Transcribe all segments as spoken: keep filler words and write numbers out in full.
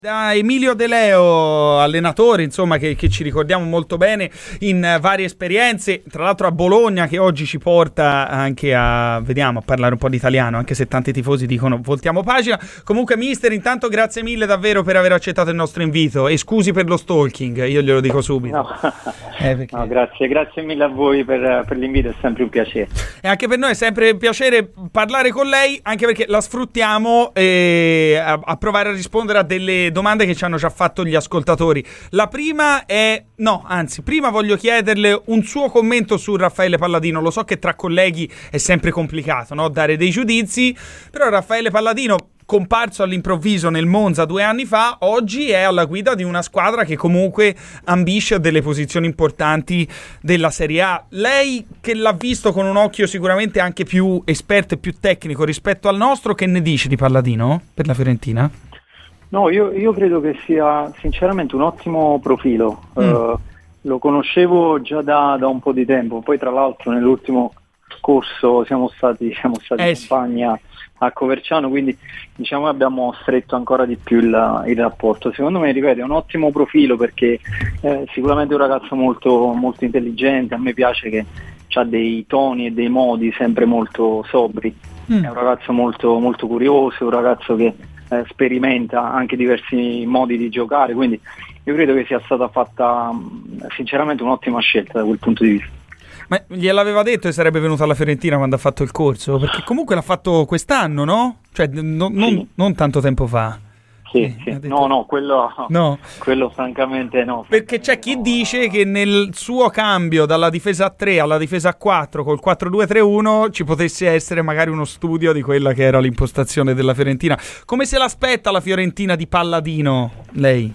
Da Emilio De Leo, allenatore, insomma, che, che ci ricordiamo molto bene in varie esperienze, tra l'altro a Bologna, che oggi ci porta anche a, vediamo, a parlare un po' di italiano, anche se tanti tifosi dicono voltiamo pagina. Comunque, mister, intanto grazie mille davvero per aver accettato il nostro invito e scusi per lo stalking, io glielo dico subito. No, eh, perché... no grazie, grazie mille a voi per, per l'invito, è sempre un piacere. E anche per noi è sempre un piacere parlare con lei, anche perché la sfruttiamo eh, a, a provare a rispondere a delle domande che ci hanno già fatto gli ascoltatori. La prima è, no, anzi, prima voglio chiederle un suo commento su Raffaele Palladino. Lo so che tra colleghi è sempre complicato, no? Dare dei giudizi, però Raffaele Palladino, comparso all'improvviso nel Monza due anni fa, oggi è alla guida di una squadra che comunque ambisce a delle posizioni importanti della Serie A. Lei, che l'ha visto con un occhio sicuramente anche più esperto e più tecnico rispetto al nostro, che ne dice di Palladino per la Fiorentina? No, io, io credo che sia sinceramente un ottimo profilo. Mm. Uh, lo conoscevo già da, da un po' di tempo, poi tra l'altro nell'ultimo corso siamo stati, siamo stati eh in compagnia sì. a Coverciano, quindi diciamo abbiamo stretto ancora di più il, il rapporto. Secondo me, ripeto, è un ottimo profilo perché eh, sicuramente è un ragazzo molto, molto intelligente, a me piace che ha dei toni e dei modi sempre molto sobri, mm. è un ragazzo molto, molto curioso, è un ragazzo che eh, sperimenta anche diversi modi di giocare, quindi io credo che sia stata fatta sinceramente un'ottima scelta da quel punto di vista. Ma gliel'aveva detto che sarebbe venuto alla Fiorentina quando ha fatto il corso? Perché comunque l'ha fatto quest'anno, no? Cioè no, non, sì. non tanto tempo fa. Sì, sì. Detto... No, no, quello, no, quello francamente no. Perché c'è chi no. dice che nel suo cambio dalla difesa a tre alla difesa a quattro col quattro due tre uno ci potesse essere magari uno studio di quella che era l'impostazione della Fiorentina. Come se l'aspetta la Fiorentina di Palladino, lei?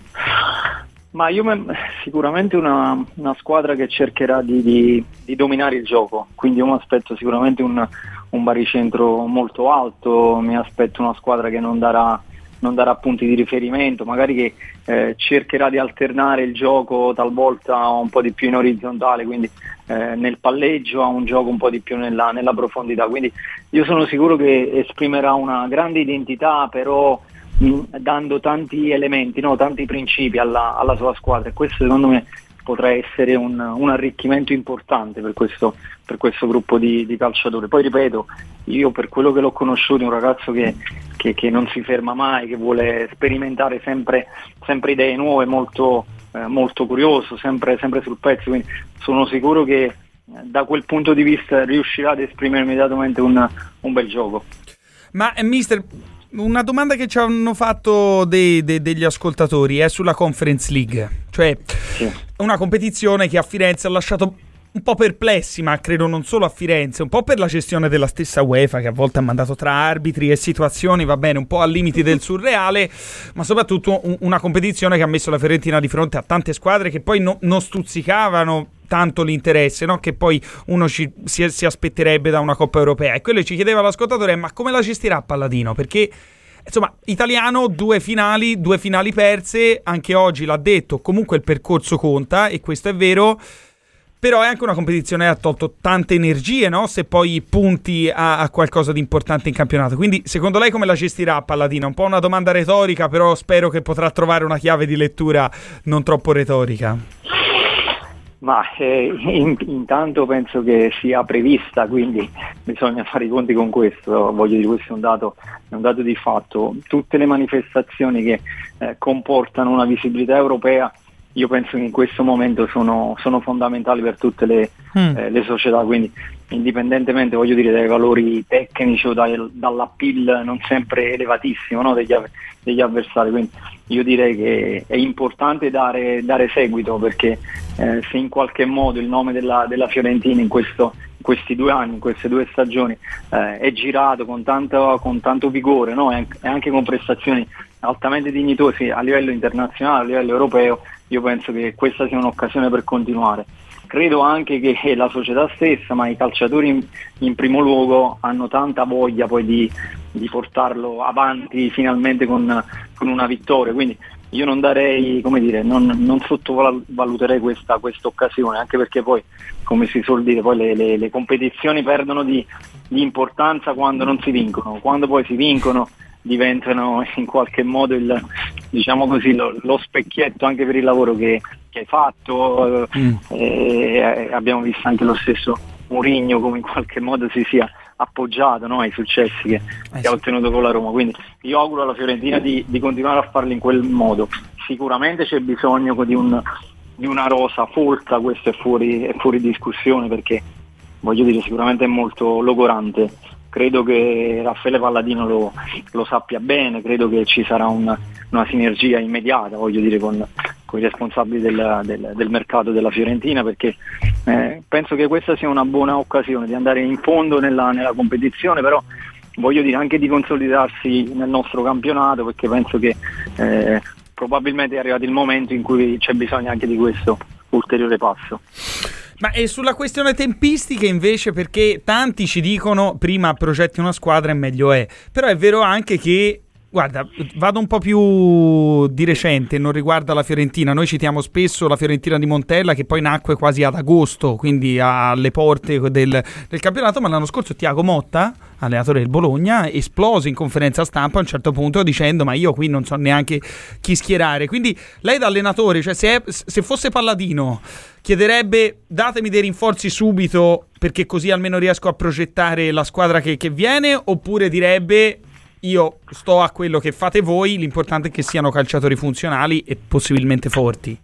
Ma io me, sicuramente una, una squadra che cercherà di, di, di dominare il gioco, quindi io mi aspetto sicuramente un, un baricentro molto alto, mi aspetto una squadra che non darà, non darà punti di riferimento, magari che eh, cercherà di alternare il gioco talvolta un po' di più in orizzontale, quindi eh, nel palleggio a un gioco un po' di più nella, nella profondità, quindi io sono sicuro che esprimerà una grande identità, però dando tanti elementi, no, tanti principi alla, alla sua squadra, e questo secondo me potrà essere un, un arricchimento importante per questo, per questo gruppo di, di calciatori. Poi ripeto, io per quello che l'ho conosciuto è un ragazzo che, che, che non si ferma mai, che vuole sperimentare sempre, sempre idee nuove, molto, eh, molto curioso, sempre, sempre sul pezzo, quindi sono sicuro che eh, da quel punto di vista riuscirà ad esprimere immediatamente un, un bel gioco. Ma eh, mister, una domanda che ci hanno fatto dei, dei, degli ascoltatori è sulla Conference League, cioè sì. una competizione che a Firenze ha lasciato un po' perplessi, ma credo non solo a Firenze, un po' per la gestione della stessa UEFA, che a volte ha mandato tra arbitri e situazioni, va bene, un po' al limite del surreale, ma soprattutto un, una competizione che ha messo la Fiorentina di fronte a tante squadre che poi no, non stuzzicavano tanto l'interesse, no? Che poi uno ci, si, si aspetterebbe da una Coppa Europea. E quello che ci chiedeva l'ascoltatore: ma come la gestirà Palladino? Perché insomma, italiano, due finali, due finali perse, anche oggi l'ha detto, comunque il percorso conta, e questo è vero, però è anche una competizione che ha tolto tante energie, no? Se poi punti a, a qualcosa di importante in campionato. Quindi secondo lei come la gestirà Palladino? Un po' una domanda retorica, però spero che potrà trovare una chiave di lettura non troppo retorica. Ma eh, in, intanto penso che sia prevista, quindi bisogna fare i conti con questo. Voglio dire, questo è un dato, è un dato di fatto. Tutte le manifestazioni che eh, comportano una visibilità europea, io penso che in questo momento sono, sono fondamentali per tutte le, mm. eh, le società, quindi indipendentemente, voglio dire, dai valori tecnici o dai, dall'appeal non sempre elevatissimo, no, degli, degli avversari, quindi io direi che è importante dare, dare seguito, perché eh, se in qualche modo il nome della, della Fiorentina in, questo, in questi due anni, in queste due stagioni eh, è girato con tanto, con tanto vigore, no, e anche con prestazioni altamente dignitose a livello internazionale, a livello europeo, io penso che questa sia un'occasione per continuare. Credo anche che la società stessa, ma i calciatori in, in primo luogo, hanno tanta voglia poi di, di portarlo avanti finalmente con, con una vittoria, quindi io non darei, come dire, non, non sottovaluterei questa, questa occasione, anche perché poi, come si suol dire, poi le, le, le competizioni perdono di, di importanza quando non si vincono, quando poi si vincono diventano in qualche modo il, diciamo così, lo, lo specchietto anche per il lavoro che, che hai fatto. mm. e abbiamo visto anche lo stesso Mourinho come in qualche modo si sia appoggiato, no, ai successi che, eh, che sì. ha ottenuto con la Roma, quindi io auguro alla Fiorentina di, di continuare a farlo in quel modo. Sicuramente c'è bisogno di, un, di una rosa folta, questo è fuori, è fuori discussione, perché voglio dire sicuramente è molto logorante. Credo che Raffaele Palladino lo, lo sappia bene, credo che ci sarà una, una sinergia immediata, voglio dire, con, con i responsabili del, del, del mercato della Fiorentina, perché eh, penso che questa sia una buona occasione di andare in fondo nella, nella competizione, però voglio dire anche di consolidarsi nel nostro campionato, perché penso che eh, probabilmente è arrivato il momento in cui c'è bisogno anche di questo ulteriore passo. Ma è sulla questione tempistiche invece, perché tanti ci dicono prima progetti una squadra e meglio è, però è vero anche che, guarda, vado un po' più di recente, non riguarda la Fiorentina, noi citiamo spesso la Fiorentina di Montella che poi nacque quasi ad agosto, quindi alle porte del, del campionato, ma l'anno scorso Thiago Motta, allenatore del Bologna, esplose in conferenza stampa a un certo punto dicendo ma io qui non so neanche chi schierare, quindi lei da allenatore, cioè se, è, se fosse Palladino chiederebbe datemi dei rinforzi subito perché così almeno riesco a progettare la squadra che, che viene, oppure direbbe io sto a quello che fate voi, l'importante è che siano calciatori funzionali e possibilmente forti?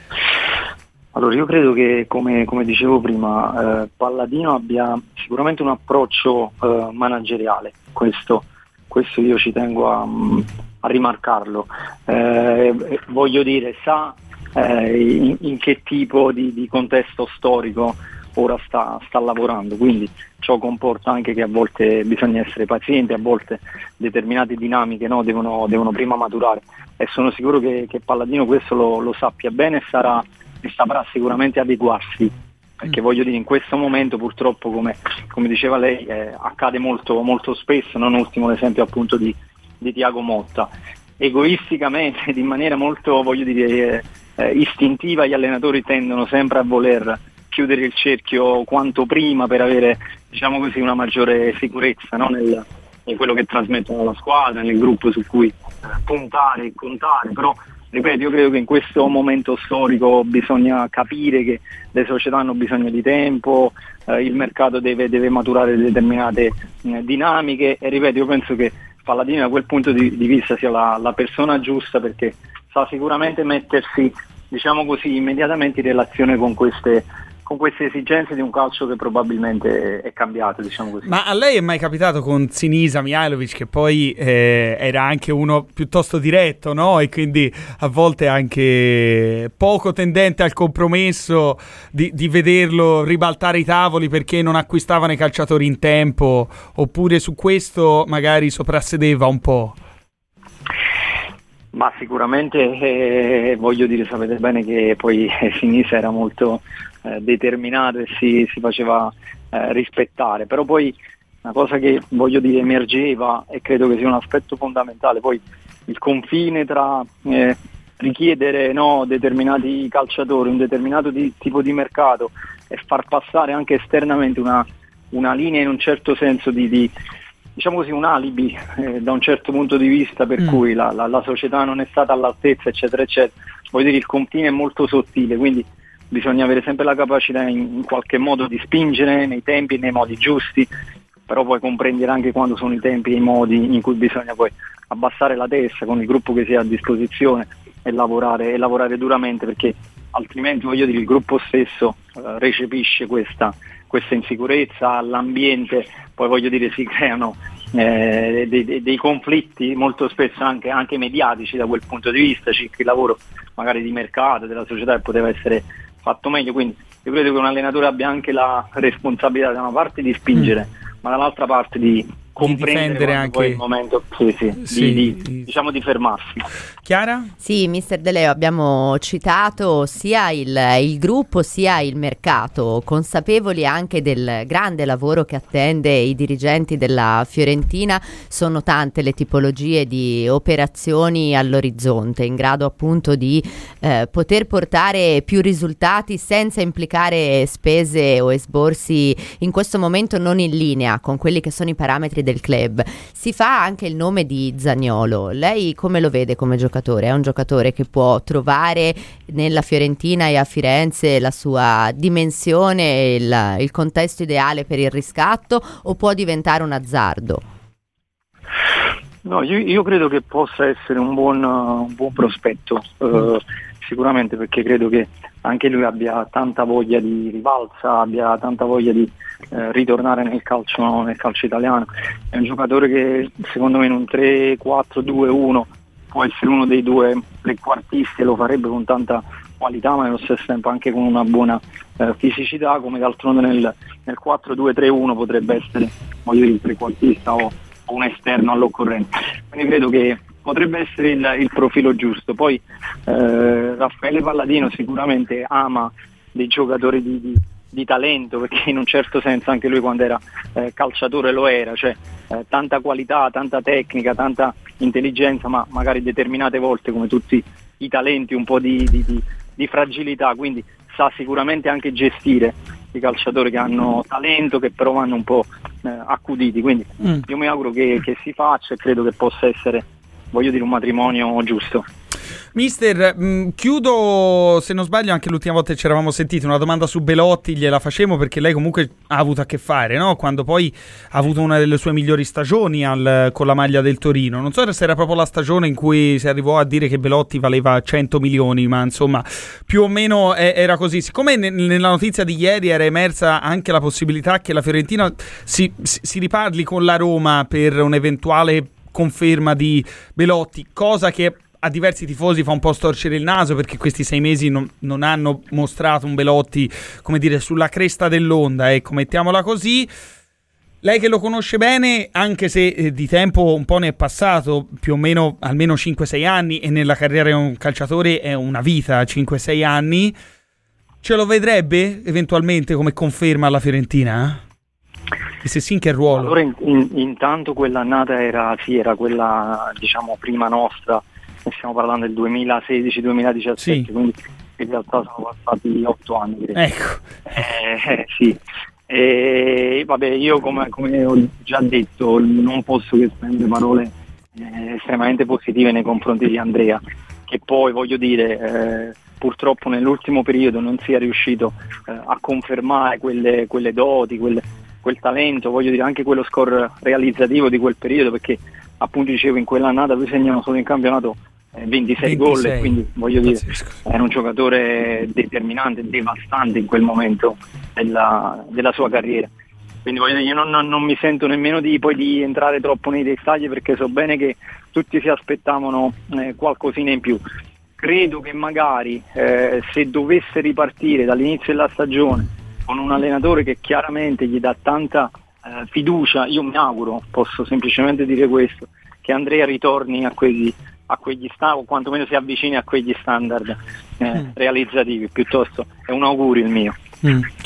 Allora io credo che come, come dicevo prima eh, Palladino abbia sicuramente un approccio eh, manageriale, questo, questo io ci tengo a, a rimarcarlo, eh, voglio dire sa eh, in, in che tipo di, di contesto storico ora sta, sta lavorando, quindi ciò comporta anche che a volte bisogna essere pazienti, a volte determinate dinamiche no, devono, devono prima maturare, e sono sicuro che, che Palladino questo lo, lo sappia bene e sarà e saprà sicuramente adeguarsi, perché voglio dire in questo momento purtroppo come, come diceva lei eh, accade molto, molto spesso, non ultimo l'esempio appunto di, di Thiago Motta, egoisticamente in maniera molto voglio dire eh, istintiva gli allenatori tendono sempre a voler chiudere il cerchio quanto prima per avere diciamo così una maggiore sicurezza no, nel, in quello che trasmettono alla squadra, nel gruppo su cui puntare e contare, però ripeto, io credo che in questo momento storico bisogna capire che le società hanno bisogno di tempo, eh, il mercato deve, deve maturare determinate eh, dinamiche e ripeto, io penso che Palladino da quel punto di, di vista sia la, la persona giusta, perché sa sicuramente mettersi, diciamo così, immediatamente in relazione con queste con queste esigenze di un calcio che probabilmente è cambiato, diciamo così. Ma a lei è mai capitato con Sinisa Mihajlovic, che poi eh, era anche uno piuttosto diretto, no? E quindi a volte anche poco tendente al compromesso, di, di vederlo ribaltare i tavoli perché non acquistavano i calciatori in tempo, oppure su questo magari soprassedeva un po'? Ma sicuramente eh, voglio dire, sapete bene che poi eh, Sinisa era molto eh, determinato e si, si faceva eh, rispettare, però poi una cosa che voglio dire emergeva e credo che sia un aspetto fondamentale, poi il confine tra eh, richiedere no, determinati calciatori, un determinato di, tipo di mercato e far passare anche esternamente una, una linea in un certo senso di, di diciamo così un alibi eh, da un certo punto di vista per mm. cui la, la, la società non è stata all'altezza eccetera eccetera, voglio dire il confine è molto sottile, quindi bisogna avere sempre la capacità in, in qualche modo di spingere nei tempi e nei modi giusti, però poi comprendere anche quando sono i tempi e i modi in cui bisogna poi abbassare la testa con il gruppo che si ha a disposizione e lavorare, e lavorare duramente, perché altrimenti voglio dire il gruppo stesso eh, recepisce questa, questa insicurezza, l'ambiente, poi voglio dire si creano eh, dei, dei, dei conflitti molto spesso anche, anche mediatici da quel punto di vista, c'è il lavoro magari di mercato della società che poteva essere fatto meglio, quindi io credo che un allenatore abbia anche la responsabilità da una parte di spingere, mm. ma dall'altra parte di comprendere anche poi il momento sì, sì, sì, di, di, diciamo di fermarsi. Chiara? Sì, mister De Leo, abbiamo citato sia il, il gruppo sia il mercato, consapevoli anche del grande lavoro che attende i dirigenti della Fiorentina. Sono tante le tipologie di operazioni all'orizzonte, in grado appunto di eh, poter portare più risultati senza implicare spese o esborsi in questo momento non in linea con quelli che sono i parametri del club. Si fa anche il nome di Zaniolo. Lei come lo vede come giocatore? È un giocatore che può trovare nella Fiorentina e a Firenze la sua dimensione, il, il contesto ideale per il riscatto, o può diventare un azzardo? No, io, io credo che possa essere un buon, un buon prospetto, eh, sicuramente, perché credo che anche lui abbia tanta voglia di rivalsa, abbia tanta voglia di eh, ritornare nel calcio, nel calcio italiano. È un giocatore che secondo me in un tre quattro due uno può essere uno dei due trequartisti e lo farebbe con tanta qualità, ma nello stesso tempo anche con una buona eh, fisicità, come d'altronde nel, nel quattro due tre uno potrebbe essere, voglio dire, il trequartista o un esterno all'occorrenza. Quindi credo che potrebbe essere il, il profilo giusto. Poi eh, Raffaele Palladino sicuramente ama dei giocatori di, di, di talento, perché in un certo senso anche lui quando era eh, calciatore lo era, cioè eh, tanta qualità, tanta tecnica, tanta intelligenza, ma magari determinate volte, come tutti i talenti, un po' di, di, di, di fragilità, quindi sa sicuramente anche gestire i calciatori che hanno talento, che però vanno un po' eh, accuditi, quindi mm. io mi auguro che, che si faccia, e credo che possa essere, voglio dire, un matrimonio giusto. Mister, mh, chiudo, se non sbaglio anche l'ultima volta che ci eravamo sentiti, una domanda su Belotti gliela facemo, perché lei comunque ha avuto a che fare, no? Quando poi ha avuto una delle sue migliori stagioni al, con la maglia del Torino. Non so se era proprio la stagione in cui si arrivò a dire che Belotti valeva cento milioni, ma insomma più o meno è, era così. Siccome ne, nella notizia di ieri era emersa anche la possibilità che la Fiorentina si, si, si riparli con la Roma per un'eventuale conferma di Belotti, cosa che a diversi tifosi fa un po' storcere il naso, perché questi sei mesi non, non hanno mostrato un Belotti, come dire, sulla cresta dell'onda, ecco, mettiamola così. Lei che lo conosce bene, anche se eh, di tempo un po' ne è passato, più o meno almeno cinque sei anni, e nella carriera di un calciatore è una vita, cinque sei anni, ce lo vedrebbe eventualmente come conferma alla Fiorentina? E se sì, in che ruolo? Allora in, in, intanto quell'annata era, sì, era quella, diciamo, prima nostra. Stiamo parlando del duemilasedici duemiladiciassette, sì. Quindi in realtà sono passati otto anni, credo. Ecco. Eh, eh, sì. E vabbè, io come, come ho già detto non posso che spendere parole eh, estremamente positive nei confronti di Andrea, che poi voglio dire eh, purtroppo nell'ultimo periodo non sia riuscito eh, a confermare quelle, quelle doti, quelle, quel talento, voglio dire anche quello score realizzativo di quel periodo, perché appunto dicevo in quell'annata lui segnano solo in campionato ventisei, ventisei gol, e quindi voglio dire era un giocatore determinante, devastante in quel momento della, della sua carriera. Quindi voglio dire, io non, non mi sento nemmeno di poi di entrare troppo nei dettagli, perché so bene che tutti si aspettavano eh, qualcosina in più. Credo che magari eh, se dovesse ripartire dall'inizio della stagione con un allenatore che chiaramente gli dà tanta eh, fiducia, io mi auguro, posso semplicemente dire questo, che Andrea ritorni a quegli a quegli standard, o quantomeno si avvicini a quegli standard eh, mm. realizzativi, piuttosto è un augurio il mio. Mm.